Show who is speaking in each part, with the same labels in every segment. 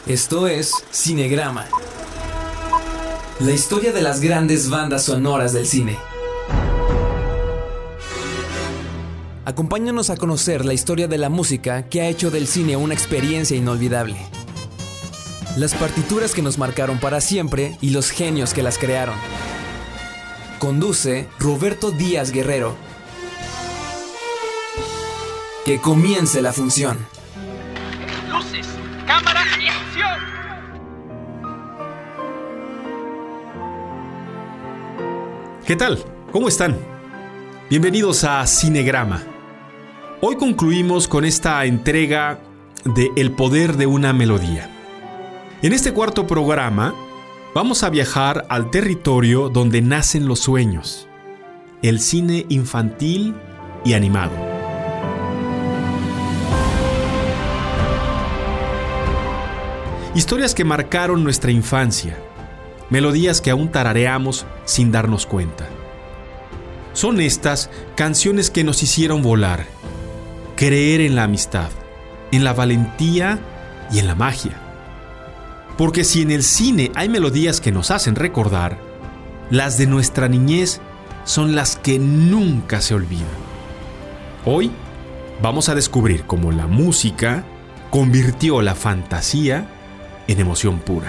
Speaker 1: Esto es Cinegrama, la historia de las grandes bandas sonoras del cine. Acompáñanos a conocer la historia de la música que ha hecho del cine una experiencia inolvidable. Las partituras que nos marcaron para siempre y los genios que las crearon. Conduce Roberto Díaz Guerrero. Que comience la función.
Speaker 2: Luces, cámara y acción.
Speaker 3: ¿Qué tal? ¿Cómo están? Bienvenidos a Cinegrama. Hoy concluimos con esta entrega de El poder de una melodía. En este cuarto programa vamos a viajar al territorio donde nacen los sueños, el cine infantil y animado. Historias que marcaron nuestra infancia, melodías que aún tarareamos sin darnos cuenta. Son estas canciones que nos hicieron volar, creer en la amistad, en la valentía y en la magia. Porque si en el cine hay melodías que nos hacen recordar, las de nuestra niñez son las que nunca se olvidan. Hoy vamos a descubrir cómo la música convirtió la fantasía en emoción pura.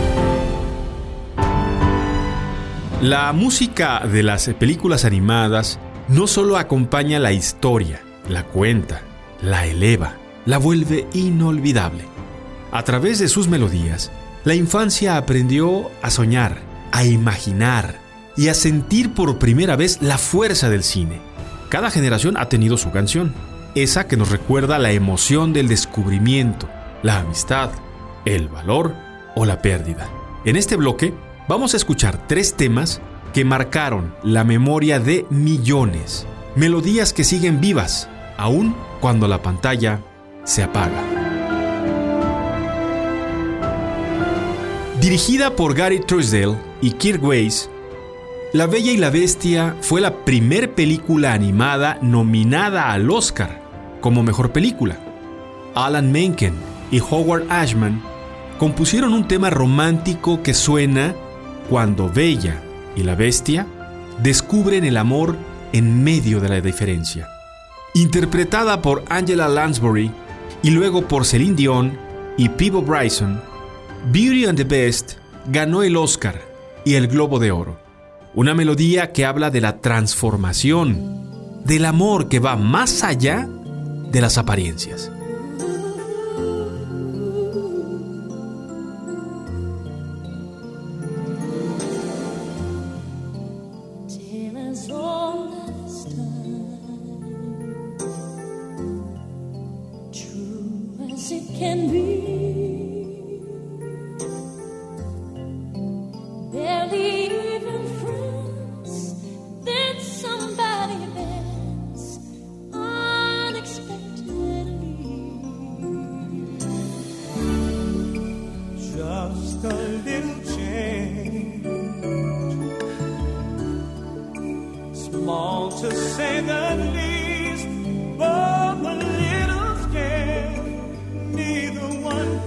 Speaker 3: La música de las películas animadas no solo acompaña la historia, la cuenta, la eleva, la vuelve inolvidable. A través de sus melodías, la infancia aprendió a soñar, a imaginar y a sentir por primera vez la fuerza del cine. Cada generación ha tenido su canción, esa que nos recuerda la emoción del descubrimiento, la amistad, el valor o la pérdida. En este bloque vamos a escuchar 3 temas que marcaron la memoria de millones, melodías que siguen vivas, aun cuando la pantalla se apaga. Dirigida por Gary Trousdale y Kirk Wise, La Bella y la Bestia fue la primer película animada nominada al Oscar como mejor película. Alan Menken y Howard Ashman compusieron un tema romántico que suena cuando Bella y la Bestia descubren el amor en medio de la diferencia. Interpretada por Angela Lansbury y luego por Celine Dion y Peabo Bryson, Beauty and the Beast ganó el Oscar y el Globo de Oro. Una melodía que habla de la transformación, del amor que va más allá de las apariencias.
Speaker 4: Neither one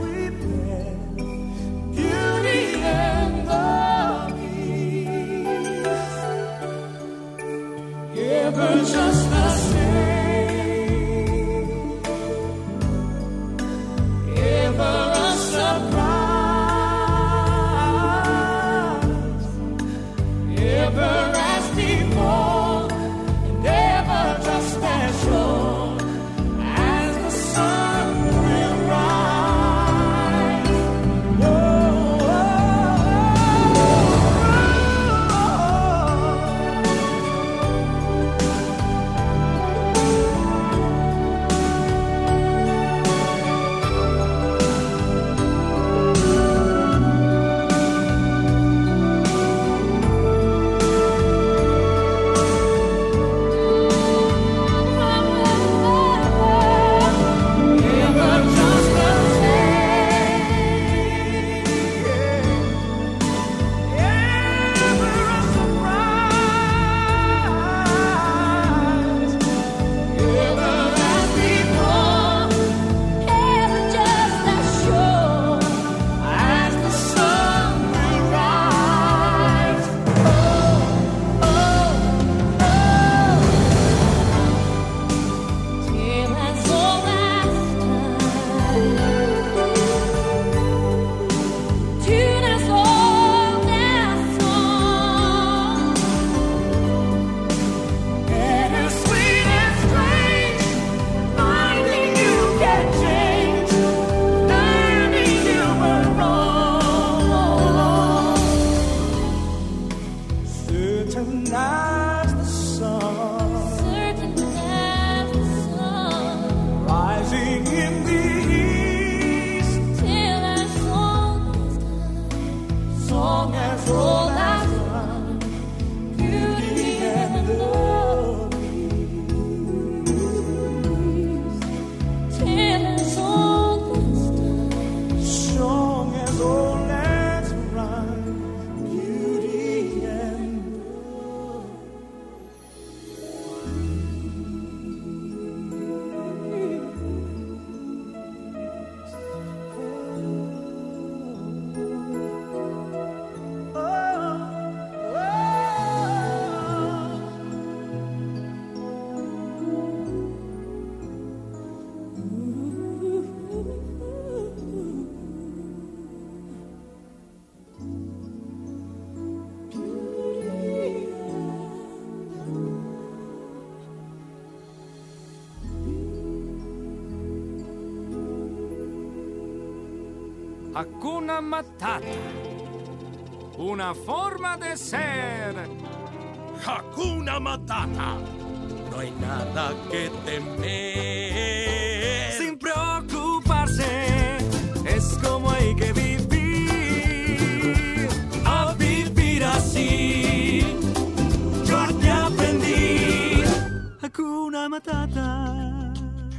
Speaker 4: Hakuna Matata. Una forma de ser.
Speaker 5: Hakuna Matata. No hay nada que temer.
Speaker 4: Sin preocuparse, es como hay que vivir. A vivir así, yo te aprendí. Hakuna Matata.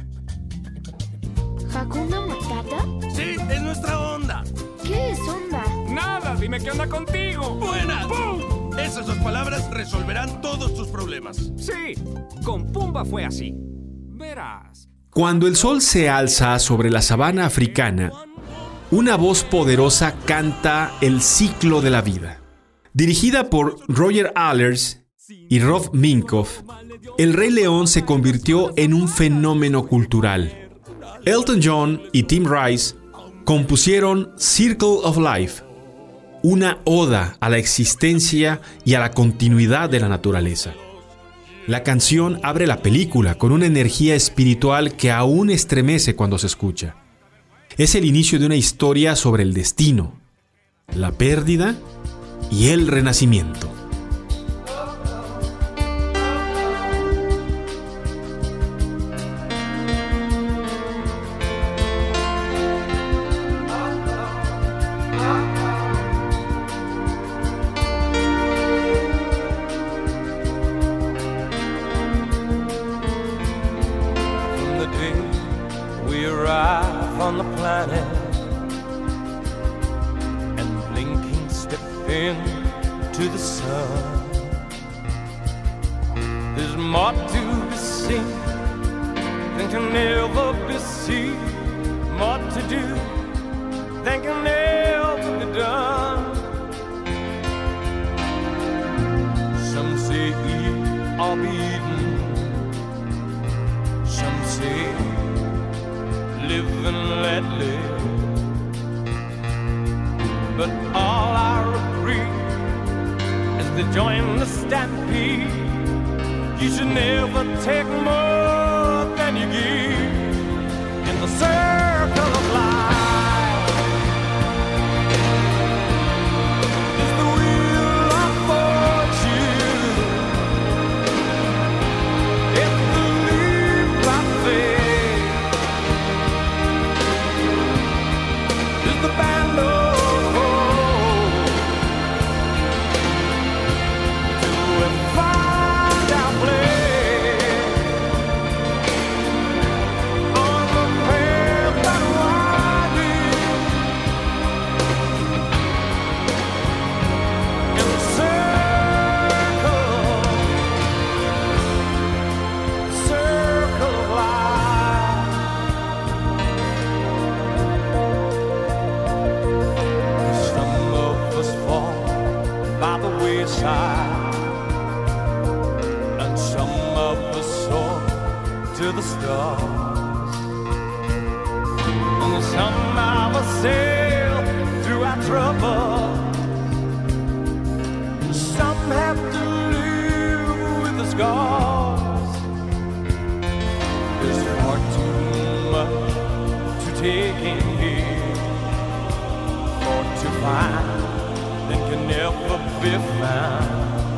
Speaker 6: ¿Hakuna Matata?
Speaker 5: Sí, es nuestra onda.
Speaker 6: ¿Qué es onda?
Speaker 4: Nada, dime qué onda contigo.
Speaker 5: ¡Buenas!
Speaker 4: ¡Pum!
Speaker 5: Esas dos palabras resolverán todos tus problemas.
Speaker 4: Sí, con Pumba fue así. Verás.
Speaker 3: Cuando el sol se alza sobre la sabana africana, una voz poderosa canta el ciclo de la vida. Dirigida por Roger Allers y Rob Minkoff, El Rey León se convirtió en un fenómeno cultural. Elton John y Tim Rice compusieron Circle of Life, una oda a la existencia y a la continuidad de la naturaleza. La canción abre la película con una energía espiritual que aún estremece cuando se escucha. Es el inicio de una historia sobre el destino, la pérdida y el renacimiento.
Speaker 7: On the planet and blinking step into the sun. There's more to be seen than can ever be seen, more to do than can ever be done. Some say eat or be eaten, some say live and let live. But all I agree is to join the stampede. You should never take more than you give in the circle of life. It's the wheel of fortune. It's the leap of faith. The band of hope to find our place on the path that winds in the circle of life. By the wayside, and some of us soar to the stars, and some of us sail through our trouble. Some have to live with the scars. There's far too much to take in here or to find that can never be found.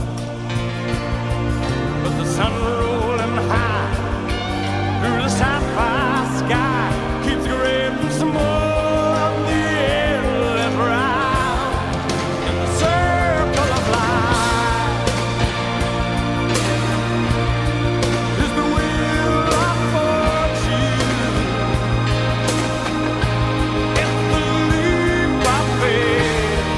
Speaker 7: But the sun rolling high through the sapphire sky keeps grading some more of the endless round in the circle of life. Is the wheel of fortune. It's the leap of faith.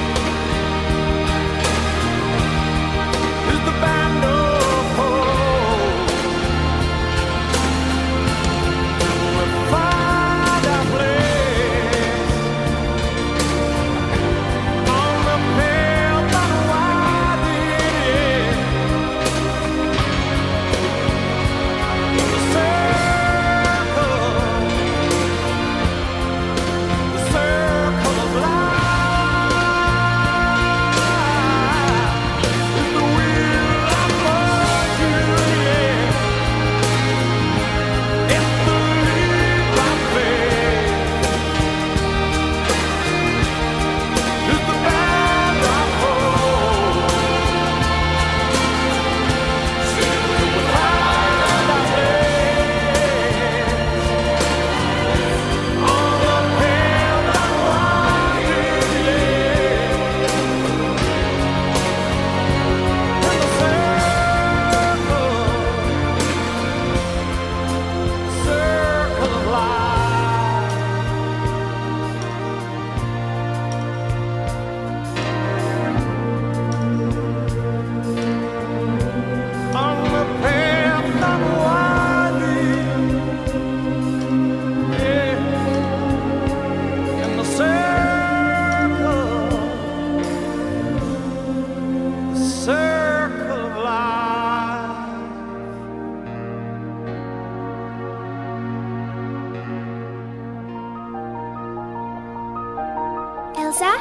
Speaker 6: ¿Jugamos a?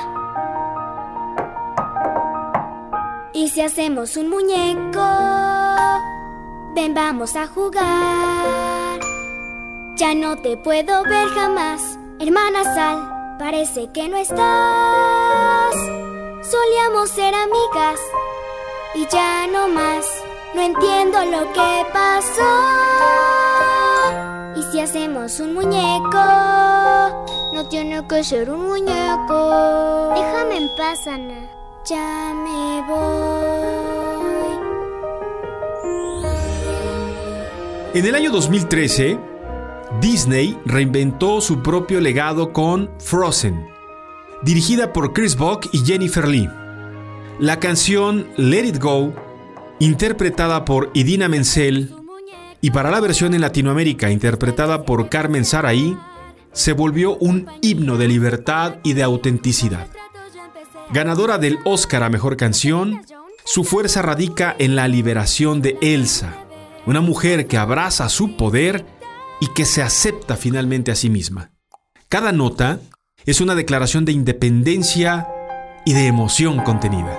Speaker 6: ¿Y si hacemos un muñeco? Ven, vamos a jugar. Ya no te puedo ver jamás, hermana Sal, parece que no estás. Solíamos ser amigas y ya no más. No entiendo lo que pasó. ¿Y si hacemos un muñeco? No tiene que ser un muñeco. Déjame en paz, Ana. Ya me voy.
Speaker 3: En el año 2013, Disney reinventó su propio legado con Frozen, dirigida por Chris Buck y Jennifer Lee. La canción Let It Go, interpretada por Idina Menzel, y para la versión en Latinoamérica, interpretada por Carmen Saraí, se volvió un himno de libertad y de autenticidad. Ganadora del Oscar a Mejor Canción, su fuerza radica en la liberación de Elsa, una mujer que abraza su poder y que se acepta finalmente a sí misma. Cada nota es una declaración de independencia y de emoción contenida.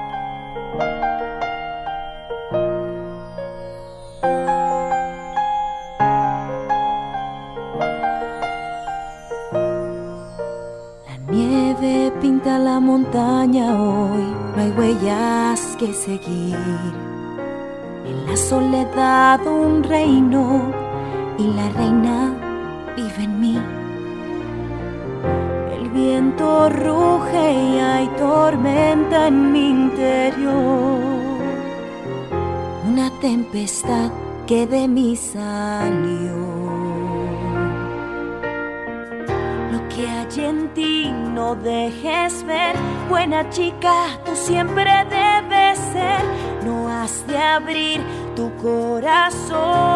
Speaker 8: La nieve pinta la montaña hoy, no hay huellas que seguir. En la soledad un reino y la reina vive en mí. El viento ruge y hay tormenta en mi interior. Una tempestad que de mí salió. Lo que hay en ti no dejes ver. Buena chica, tú siempre debes ser. No has de abrir tu corazón,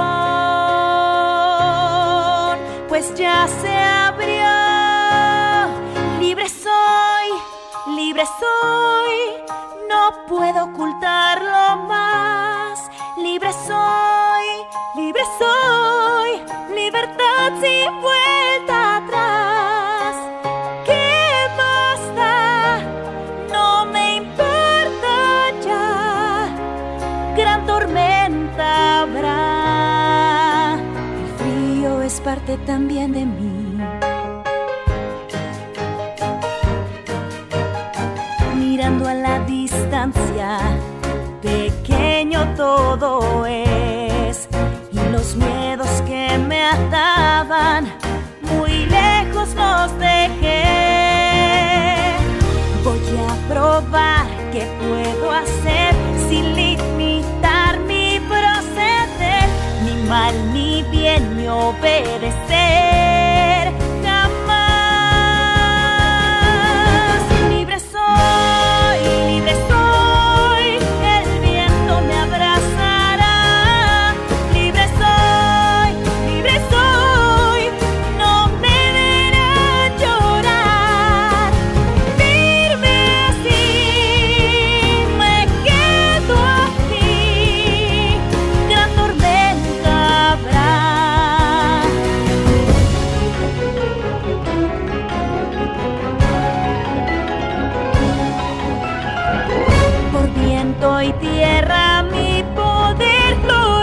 Speaker 8: pues ya se abrió. Libre soy, no puedo ocultarlo más. Libre soy, libertad sin vuelta atrás. ¿Qué más da? No me importa ya. Gran tormenta habrá. El frío es parte también de mí. Mirando a la distancia, pequeño todo es, y los miedos que me ataban, muy lejos los dejé. Voy a probar qué puedo hacer sin limitar mi proceder, ni mal ni bien ni obedecer. Y tierra mi poder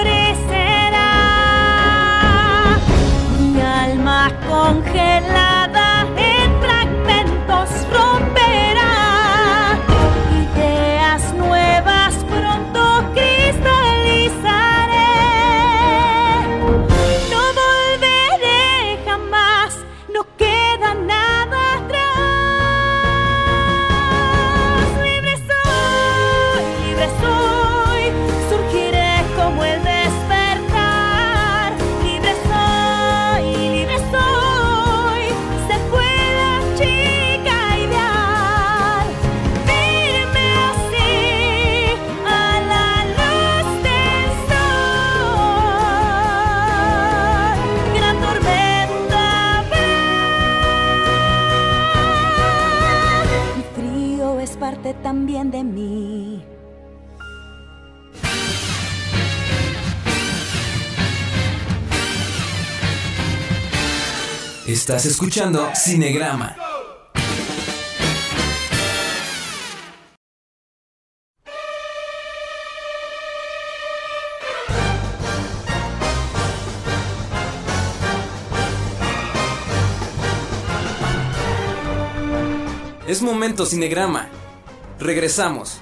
Speaker 8: florecerá. Mi alma congelada en fragmentos romperá. Ideas nuevas pronto cristalizaré. No volveré jamás, no queda nada atrás. Surgiré como el despertar. Libre soy, se fue la chica ideal. Firme así a la luz del sol. Gran tormenta habrá. Mi frío es parte también de mí.
Speaker 1: Estás escuchando Cinegrama. Es momento Cinegrama. Regresamos.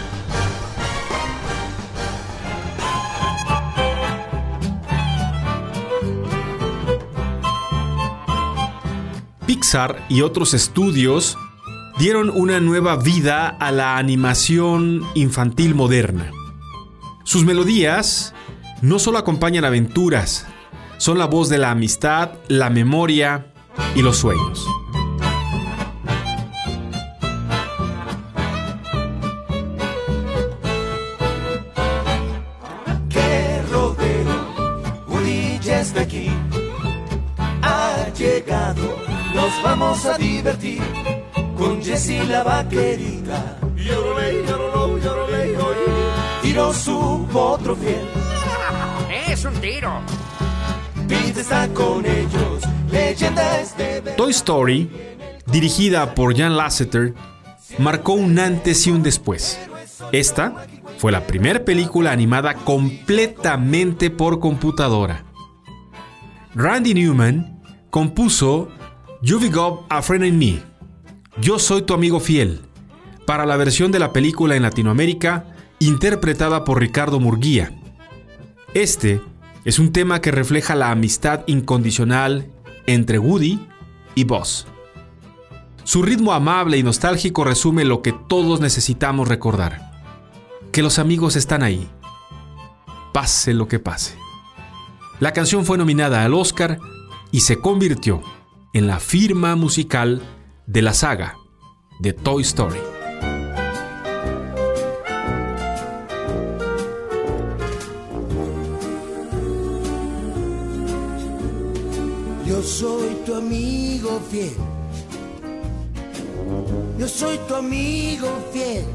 Speaker 3: Pixar y otros estudios dieron una nueva vida a la animación infantil moderna. Sus melodías no solo acompañan aventuras, son la voz de la amistad, la memoria y los sueños.
Speaker 9: ¡Qué rodeo! Woody ya está aquí. Ha llegado, nos vamos a divertir con Jessie la vaquerita. Yoroley, yorolou, yoroley, oye. Tiro su potro fiel.
Speaker 2: ¡Es un tiro!
Speaker 9: Pete está con ellos, leyendas de...
Speaker 3: Toy Story, dirigida por Jan Lasseter, marcó un antes y un después. Esta fue la primera película animada completamente por computadora. Randy Newman compuso You've Got a Friend in Me, Yo Soy Tu Amigo Fiel, para la versión de la película en Latinoamérica, interpretada por Ricardo Murguía. Este es un tema que refleja la amistad incondicional entre Woody y Buzz. Su ritmo amable y nostálgico resume lo que todos necesitamos recordar: que los amigos están ahí, pase lo que pase. La canción fue nominada al Oscar y se convirtió en la firma musical de la saga de Toy Story.
Speaker 9: Yo soy tu amigo fiel. Yo soy tu amigo fiel.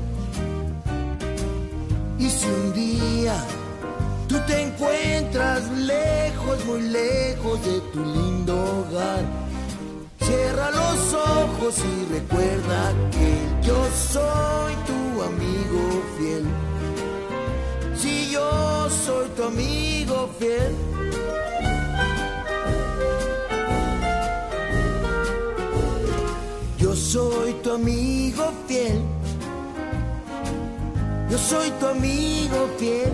Speaker 9: Y si un día tú te encuentras lejos, muy lejos de tu lindo hogar, cierra los ojos y recuerda que yo soy tu amigo fiel. Si yo soy tu amigo fiel. Yo soy tu amigo fiel. Yo soy tu amigo fiel.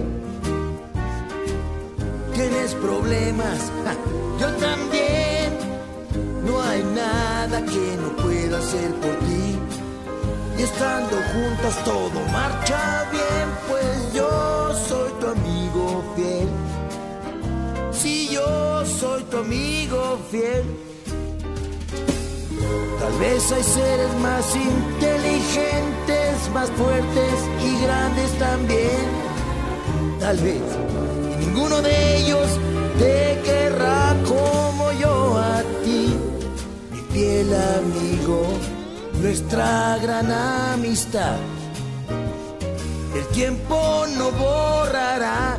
Speaker 9: Tienes problemas, yo también. No hay nada que no pueda hacer por ti. Y estando juntos todo marcha bien, pues yo soy tu amigo fiel. Si yo soy tu amigo fiel. Tal vez hay seres más inteligentes, más fuertes y grandes también. Tal vez ninguno de ellos te querrá como yo a ti, mi fiel amigo, nuestra gran amistad. El tiempo no borrará,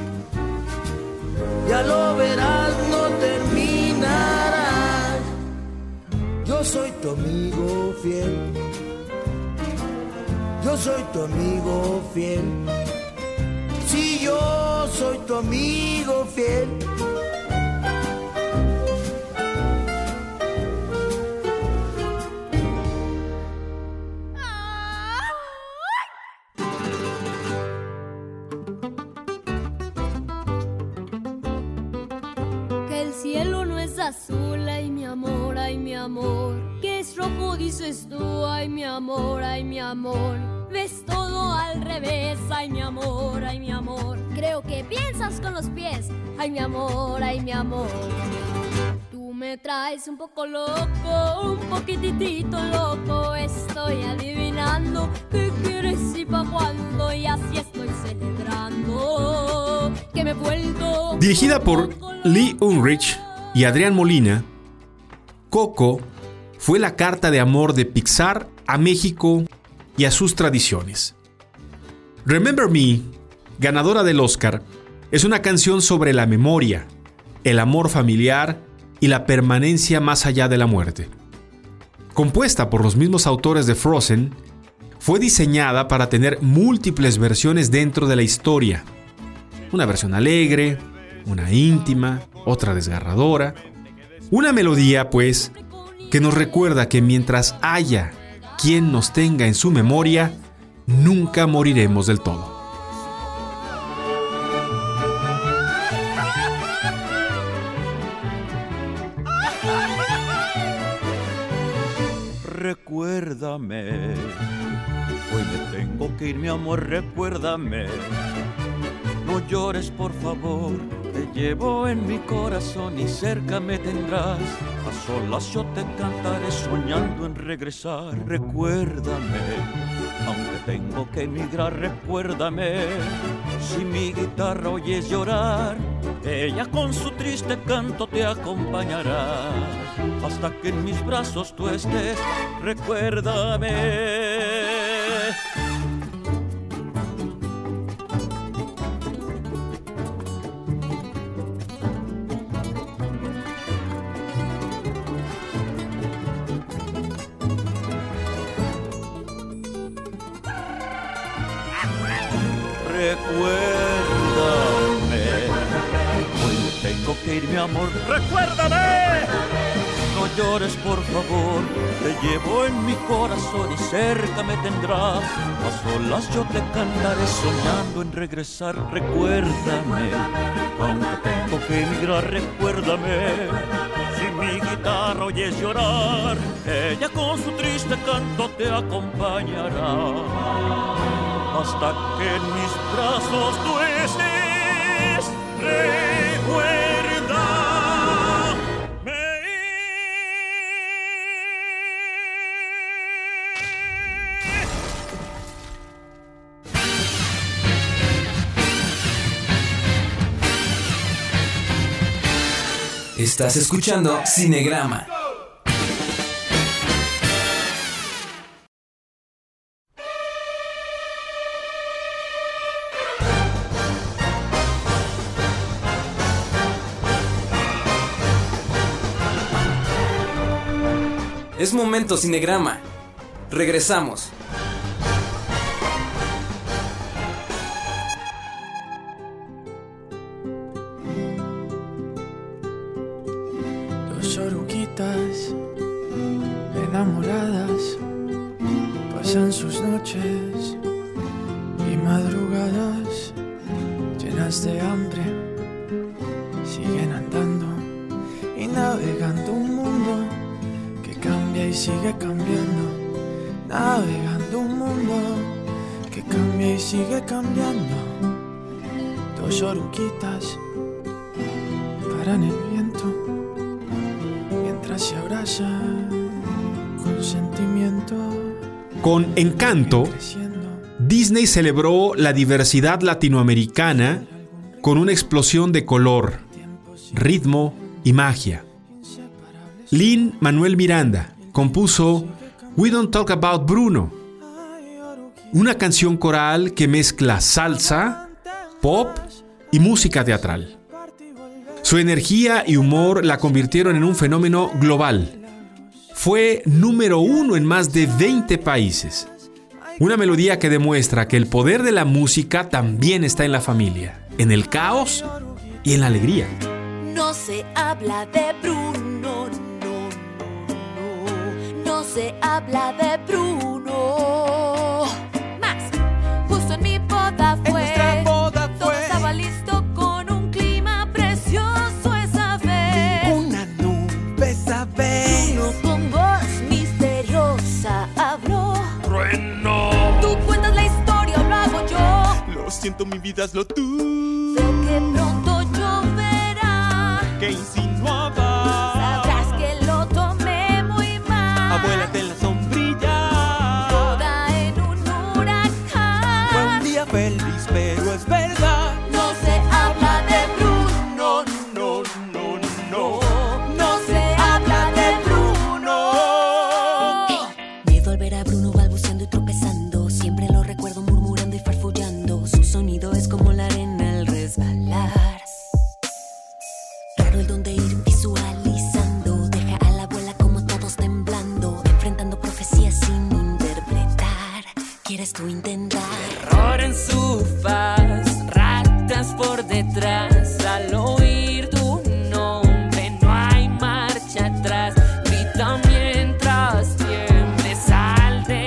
Speaker 9: ya lo verás, no terminará. Yo soy tu amigo fiel. Yo soy tu amigo fiel. Si yo soy tu amigo fiel.
Speaker 10: Que el cielo no es azul, ay mi amor, ay mi amor. Que es rojo dices tú, ay mi amor, ay mi amor. Ves todo al revés, ay mi amor, ay mi amor. Creo que piensas con los pies, ay mi amor, ay mi amor. Tú me traes un poco loco, un poquitito loco. Estoy adivinando qué quieres y pa' cuándo, y así estoy celebrando que me he vuelto.
Speaker 3: Dirigida por Lee Unrich y Adrián Molina, Coco fue la carta de amor de Pixar a México y a sus tradiciones. Remember Me, ganadora del Oscar, es una canción sobre la memoria, el amor familiar y la permanencia más allá de la muerte. Compuesta por los mismos autores de Frozen, fue diseñada para tener múltiples versiones dentro de la historia. Una versión alegre, una íntima, otra desgarradora. Una melodía, pues, que nos recuerda que mientras haya quien nos tenga en su memoria, nunca moriremos del todo.
Speaker 11: Recuérdame, hoy me tengo que ir, mi amor, recuérdame. No llores, por favor, te llevo en mi corazón y cerca me tendrás. A solas yo te cantaré soñando en regresar. Recuérdame, aunque tengo que emigrar, recuérdame. Si mi guitarra oyes llorar, ella con su triste canto te acompañará. Hasta que en mis brazos tú estés, recuérdame. Recuérdame, hoy tengo que ir, mi amor, recuérdame. No llores, por favor, te llevo en mi corazón y cerca me tendrás. A solas yo te cantaré soñando en regresar. Recuérdame, aunque tengo que emigrar, recuérdame. Si mi guitarra oyes llorar, ella con su triste canto te acompañará. Hasta que en mis brazos tú estés, recuérdame.
Speaker 1: Estás escuchando Cinegrama. Es momento Cinegrama. Regresamos.
Speaker 12: Dos oruguitas enamoradas pasan sus noches y madrugadas llenas de hambre. Siguen andando y navegando un mundo que cambia y sigue cambiando, navegando un mundo que cambia y sigue cambiando. Dos oruguitas paran el viento mientras se abrazan con sentimiento.
Speaker 3: Con Encanto, Disney celebró la diversidad latinoamericana con una explosión de color, ritmo y magia. Lin-Manuel Miranda compuso We Don't Talk About Bruno, una canción coral que mezcla salsa, pop y música teatral. Su energía y humor la convirtieron en un fenómeno global. Fue número 1 en más de 20 países. Una melodía que demuestra que el poder de la música también está en la familia, en el caos y en la alegría.
Speaker 13: No se habla de Bruno, no se habla de Bruno. Más, justo en mi boda fue, todo estaba listo con un clima precioso esa vez.
Speaker 14: Una nube esa vez.
Speaker 13: Bruno con voz misteriosa habló.
Speaker 5: ¡Trueno!
Speaker 13: Tú cuentas la historia o lo hago yo.
Speaker 14: Lo siento, mi vida hazlo tú.
Speaker 13: Sé que pronto lloverá.
Speaker 14: Que insinuaba.
Speaker 13: Sabrás que lo tomé muy mal.
Speaker 14: Abuélate en la sombrilla.
Speaker 13: Toda en un huracán.
Speaker 14: Fue un día feliz, pero es verdad.
Speaker 13: No se habla de Bruno.
Speaker 14: No, no, no.
Speaker 13: No se habla de Bruno.
Speaker 15: Miedo al ver a Bruno balbuceando y tropezando. Siempre lo recuerdo murmurando y farfullando. Su sonido es como la arena al resbalar. Raro el don de ir visualizando. Deja a la abuela como todos temblando, enfrentando profecías sin interpretar. ¿Quieres tú intentar?
Speaker 16: Terror en su faz, ratas por detrás. Al oír tu nombre no hay marcha atrás. Grita mientras tiemble, sal de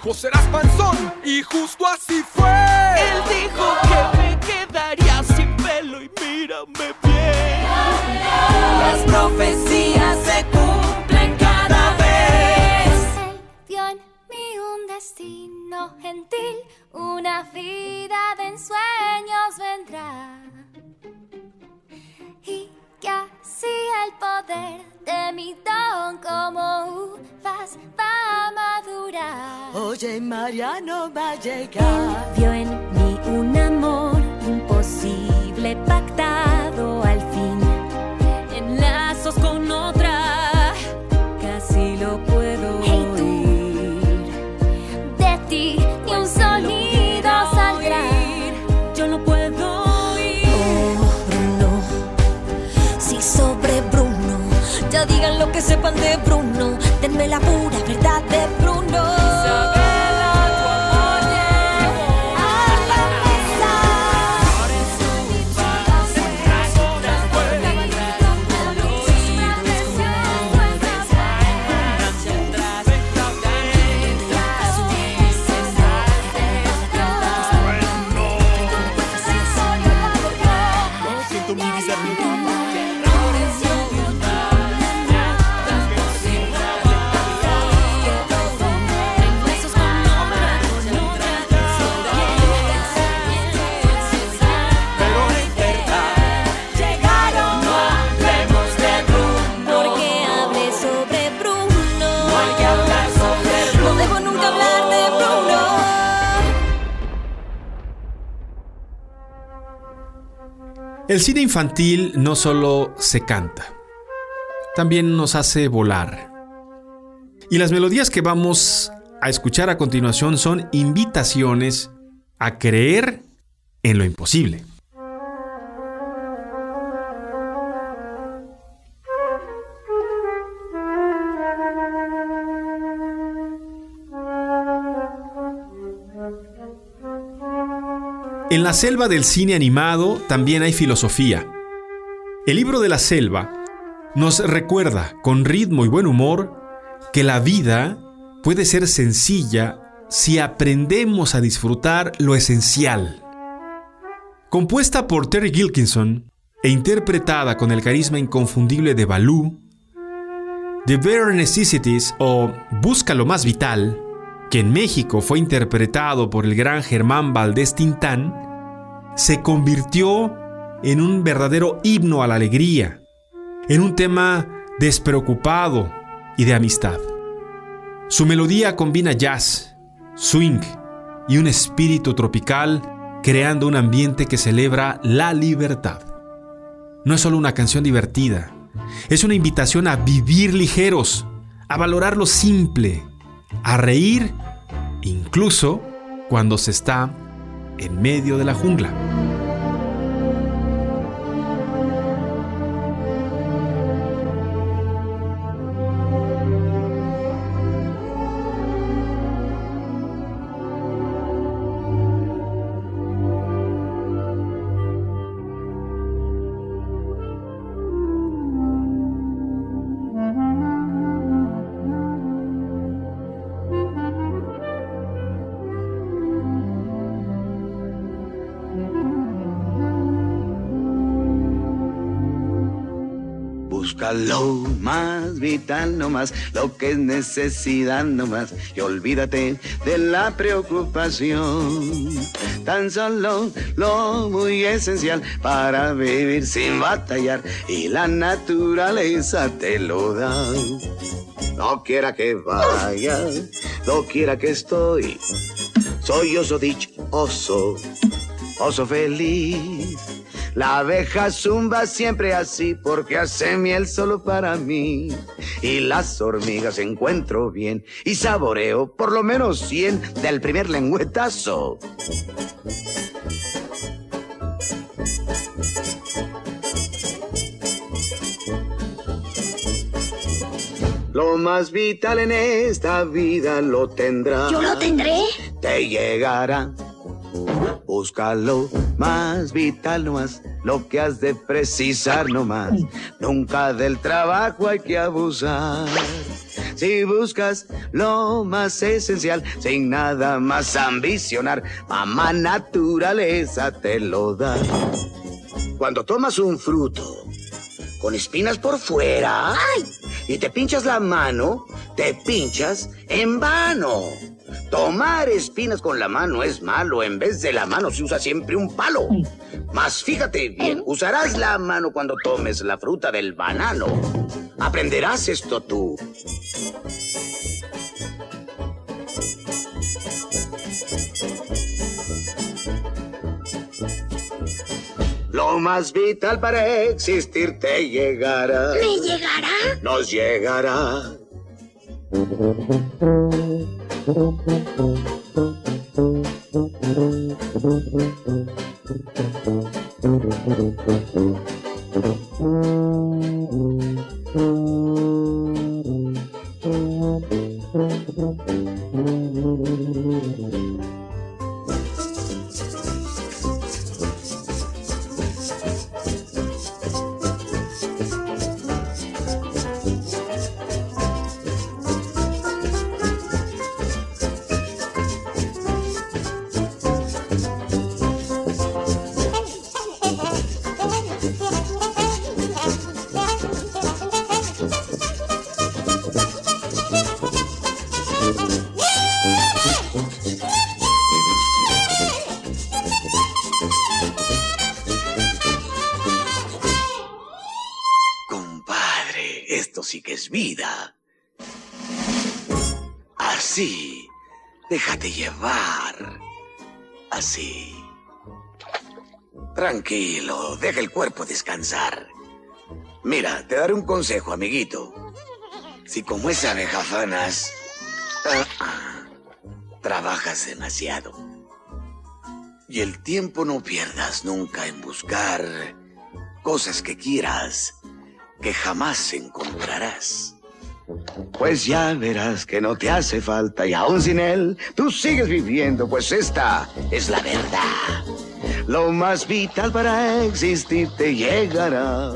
Speaker 14: dijo serás panzón y justo así fue.
Speaker 11: Él dijo que me quedaría sin pelo y mírame bien.
Speaker 13: Las profecías se cumplen cada vez.
Speaker 6: Él vio en mí un destino gentil, una vida de ensueños vendrá. Y que así el poder de mi don como uvas va a madurar.
Speaker 15: Oye, Mariano va a llegar.
Speaker 8: Vio en mí un amor imposible, pactado al fin. En lazos con otra, casi lo puedo oír.
Speaker 6: De ti ni un sonido saldrá.
Speaker 8: Yo no puedo oír.
Speaker 15: Oh, Bruno, sí, sobre Bruno.
Speaker 8: Ya digan lo que sepan de Bruno. Denme la pura verdad de Bruno.
Speaker 3: El cine infantil no solo se canta, también nos hace volar. Y las melodías que vamos a escuchar a continuación son invitaciones a creer en lo imposible. En la selva del cine animado también hay filosofía. El libro de la selva nos recuerda, con ritmo y buen humor, que la vida puede ser sencilla si aprendemos a disfrutar lo esencial. Compuesta por Terry Gilkinson e interpretada con el carisma inconfundible de Baloo, The Bare Necessities o Busca lo más vital, que en México fue interpretado por el gran Germán Valdés Tintán, se convirtió en un verdadero himno a la alegría, en un tema despreocupado y de amistad. Su melodía combina jazz, swing y un espíritu tropical, creando un ambiente que celebra la libertad. No es solo una canción divertida, es una invitación a vivir ligeros, a valorar lo simple, a reír, incluso cuando se está en medio de la jungla.
Speaker 17: Busca lo más vital nomás, lo que es necesidad nomás, y olvídate de la preocupación. Tan solo lo muy esencial para vivir sin batallar, y la naturaleza te lo da. No quiera que vaya, no quiera que estoy, soy oso dichoso, oso feliz. La abeja zumba siempre así porque hace miel solo para mí. Y las hormigas encuentro bien y saboreo por lo menos 100 del primer lengüetazo. Lo más vital en esta vida lo tendrás.
Speaker 6: ¿Yo lo tendré?
Speaker 17: Te llegará. Búscalo más vital nomás, lo que has de precisar nomás. Nunca del trabajo hay que abusar. Si buscas lo más esencial, sin nada más ambicionar, mamá naturaleza te lo da. Cuando tomas un fruto con espinas por fuera, ¡ay!, y te pinchas la mano, te pinchas en vano. Tomar espinas con la mano es malo. En vez de la mano se usa siempre un palo. Mas fíjate bien, usarás la mano cuando tomes la fruta del banano. Aprenderás esto tú. Lo más vital para existir te llegará.
Speaker 6: ¿Me llegará?
Speaker 17: Nos llegará. Esto sí que es vida. Así, déjate llevar. Así. Tranquilo, deja el cuerpo descansar. Mira, te daré un consejo, amiguito. Si como esa abeja afanas, trabajas demasiado. Y el tiempo no pierdas nunca en buscar cosas que quieras, que jamás encontrarás. Pues ya verás que no te hace falta y aún sin él tú sigues viviendo, pues esta es la verdad. Lo más vital para existir te llegará.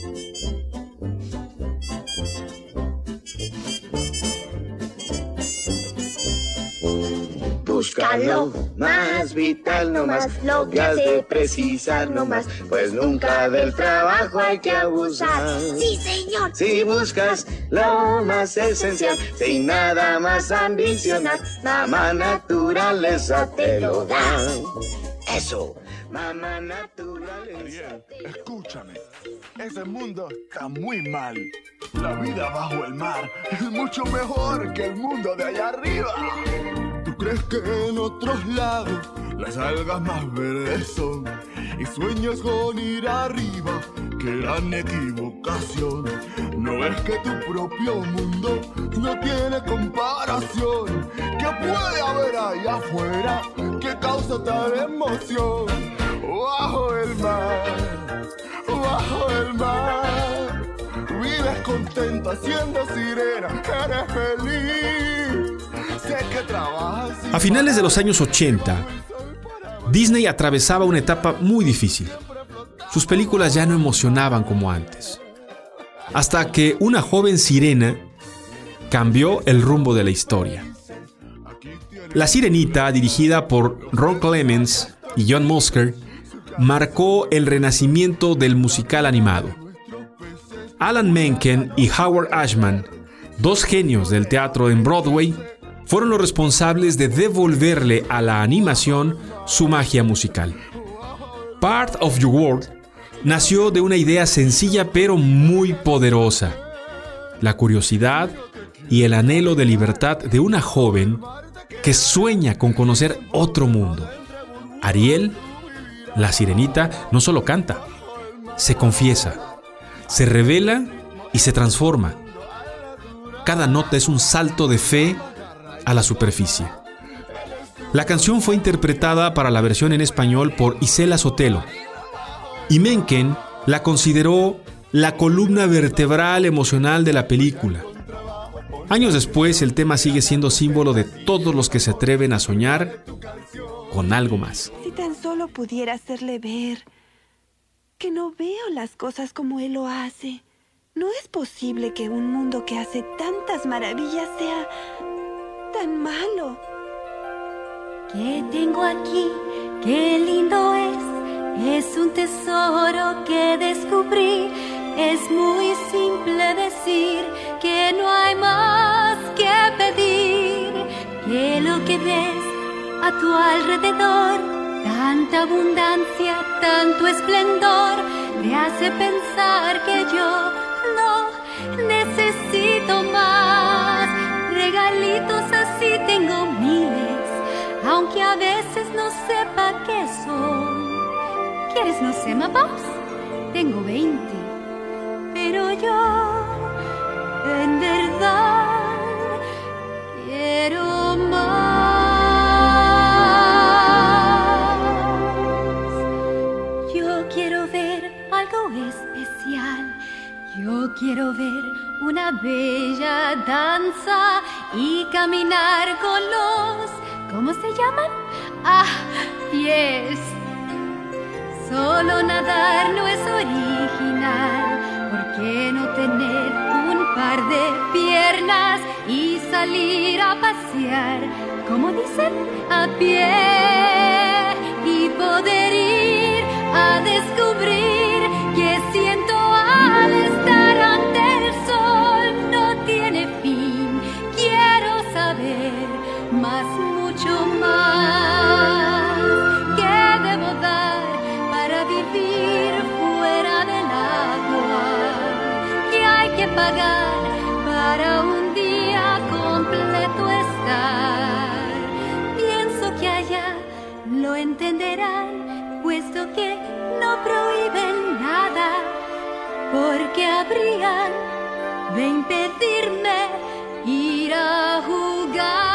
Speaker 17: Búscalo, más vital nomás, lo que has de precisar nomás, pues nunca del trabajo hay que abusar.
Speaker 6: Sí, señor.
Speaker 17: Si buscas lo más esencial, sin nada más ambicionar, mamá naturaleza te lo da. Eso, mamá naturaleza.
Speaker 18: Ariel, escúchame, ese mundo está muy mal. La vida bajo el mar es mucho mejor que el mundo de allá arriba. ¿Tú crees que en otros lados las algas más verdes son? Y sueñas con ir arriba, qué gran equivocación. No ves que tu propio mundo no tiene comparación. ¿Qué puede haber allá afuera que causa tal emoción? Bajo el mar, vives contenta siendo sirena, eres feliz. Sé que trabajas.
Speaker 3: A finales de los años 80, Disney atravesaba una etapa muy difícil. Sus películas ya no emocionaban como antes. Hasta que una joven sirena cambió el rumbo de la historia. La Sirenita, dirigida por Ron Clements y John Musker, marcó el renacimiento del musical animado. Alan Menken y Howard Ashman, dos genios del teatro en Broadway, fueron los responsables de devolverle a la animación su magia musical. Part of Your World nació de una idea sencilla pero muy poderosa: la curiosidad y el anhelo de libertad de una joven que sueña con conocer otro mundo. Ariel, la sirenita, no solo canta, se confiesa, se revela y se transforma. Cada nota es un salto de fe a la superficie. La canción fue interpretada para la versión en español por Isela Sotelo, y Menken la consideró la columna vertebral emocional de la película. Años después, el tema sigue siendo símbolo de todos los que se atreven a soñar con algo más.
Speaker 19: Si tan solo pudiera hacerle ver que no veo las cosas como él lo hace, No es posible que un mundo que hace tantas maravillas sea tan malo.
Speaker 8: ¿Qué tengo aquí? ¡Qué lindo es! Es un tesoro que descubrí. Es muy simple decir que no hay más que pedir. Que lo que ves a tu alrededor, tanta abundancia, tanto esplendor, me hace pensar que yo no necesito más. Regalitos así tengo miles, aunque a veces no sepa qué son. ¿Quieres no sé, mamás? Tengo 20, pero yo en verdad quiero más. Yo quiero ver algo especial. Yo quiero ver una bella danza y caminar con los... ¿Cómo se llaman? Pies. Solo nadar no es original. ¿Por qué no tener un par de piernas y salir a pasear? ¿Cómo dicen? A pie. Y poder ir a descubrir que siento al estar ante el sol. No tiene fin. Quiero saber más, mucho más. ¿Qué debo dar para vivir fuera del agua? ¿Qué hay que pagar para un día completo estar? Pienso que allá lo entenderán, puesto que no prohíben nada, porque habrían de impedirme ir a jugar.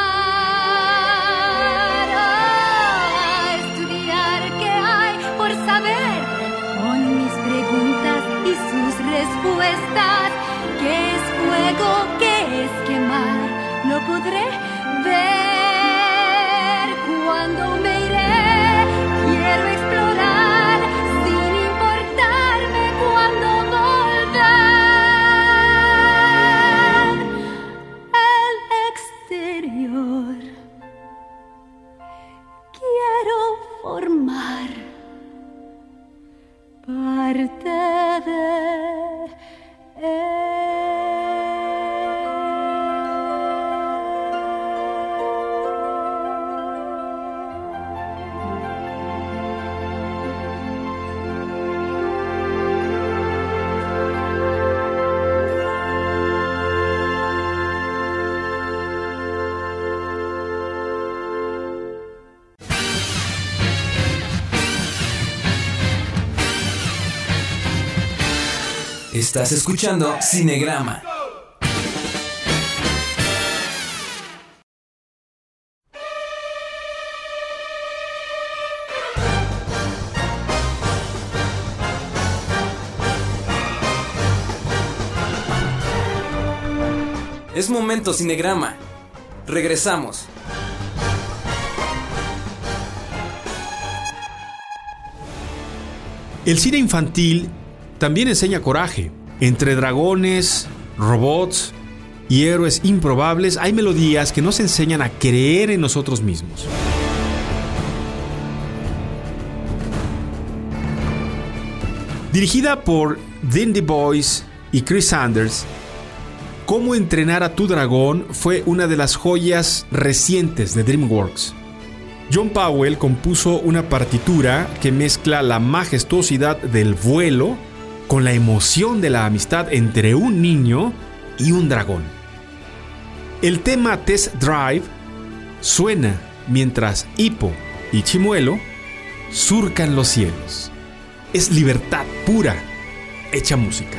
Speaker 8: Respuestas, ¿qué es fuego? ¿Qué es quemar? Lo podré ver cuando me iré. Quiero explorar sin importarme cuándo volver. El exterior quiero formar parte de
Speaker 1: Estás escuchando Cinegrama. Es momento Cinegrama. Regresamos.
Speaker 3: El cine infantil también enseña coraje. Entre dragones, robots y héroes improbables hay melodías que nos enseñan a creer en nosotros mismos. Dirigida por Dean DuBois y Chris Sanders, Cómo entrenar a tu dragón fue una de las joyas recientes de DreamWorks. John Powell compuso una partitura que mezcla la majestuosidad del vuelo con la emoción de la amistad entre un niño y un dragón. El tema Test Drive suena mientras Hippo y Chimuelo surcan los cielos. Es libertad pura, hecha música.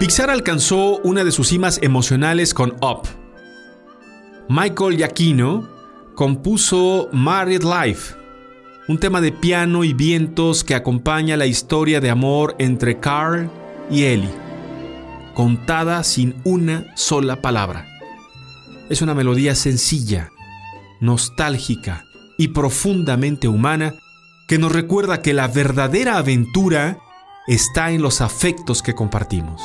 Speaker 3: Pixar alcanzó una de sus cimas emocionales con Up. Michael Giacchino compuso Married Life, un tema de piano y vientos que acompaña la historia de amor entre Carl y Ellie, contada sin una sola palabra. Es una melodía sencilla, nostálgica y profundamente humana que nos recuerda que la verdadera aventura está en los afectos que compartimos.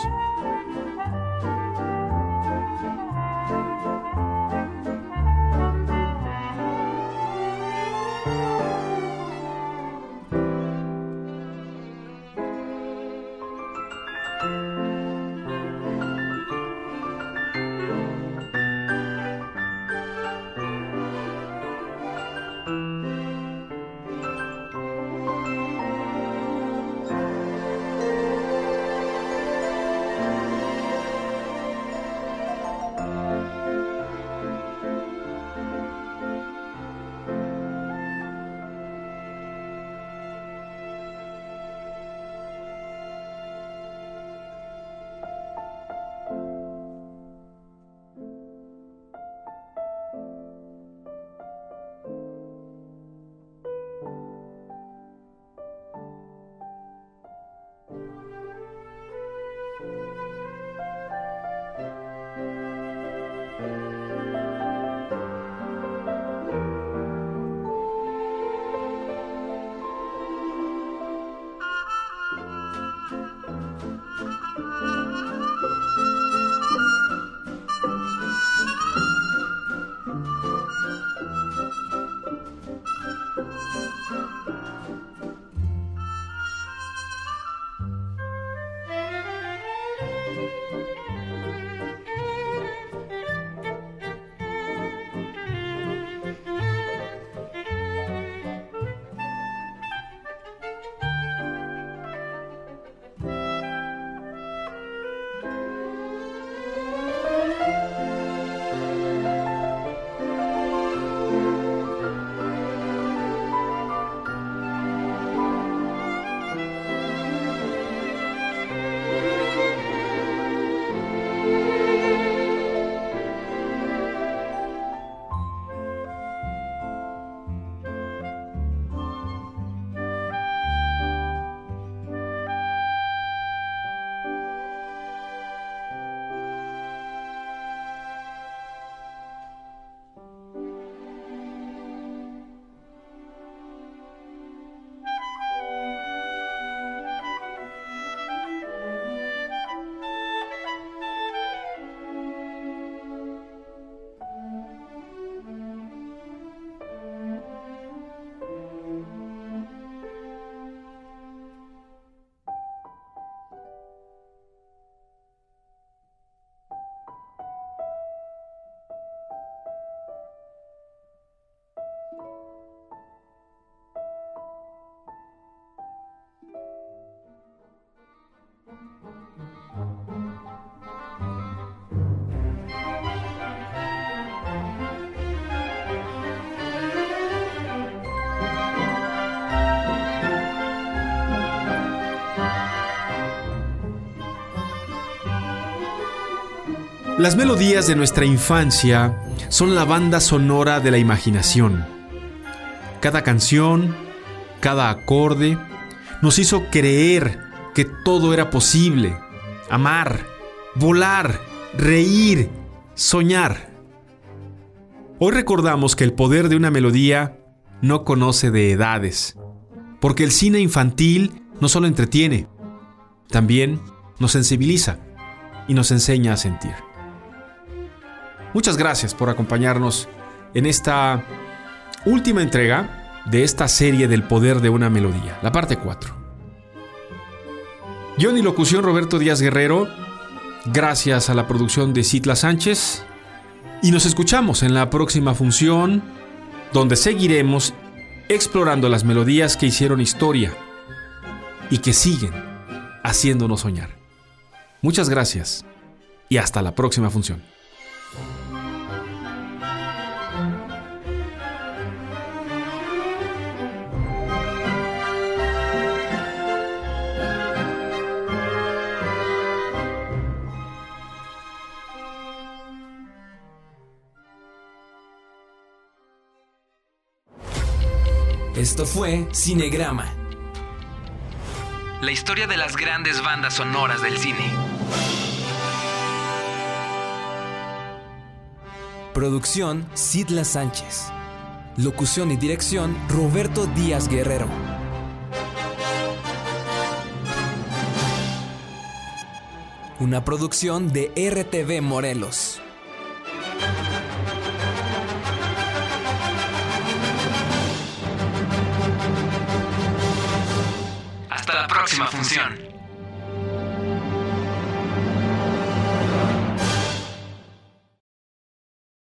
Speaker 3: Las melodías de nuestra infancia son la banda sonora de la imaginación. Cada canción, cada acorde, nos hizo creer que todo era posible. Amar, volar, reír, soñar. Hoy recordamos que el poder de una melodía no conoce de edades, porque el cine infantil no solo entretiene, también nos sensibiliza y nos enseña a sentir. Muchas gracias por acompañarnos en esta última entrega de esta serie del poder de una melodía, la parte 4. Guión y locución Roberto Díaz Guerrero, gracias a la producción de Citla Sánchez, y nos escuchamos en la próxima función, donde seguiremos explorando las melodías que hicieron historia y que siguen haciéndonos soñar. Muchas gracias y hasta la próxima función.
Speaker 1: Esto fue Cinegrama, la historia de las grandes bandas sonoras del cine. Producción Sidla Sánchez. Locución y dirección Roberto Díaz Guerrero. Una producción de RTV Morelos. Hasta la próxima función.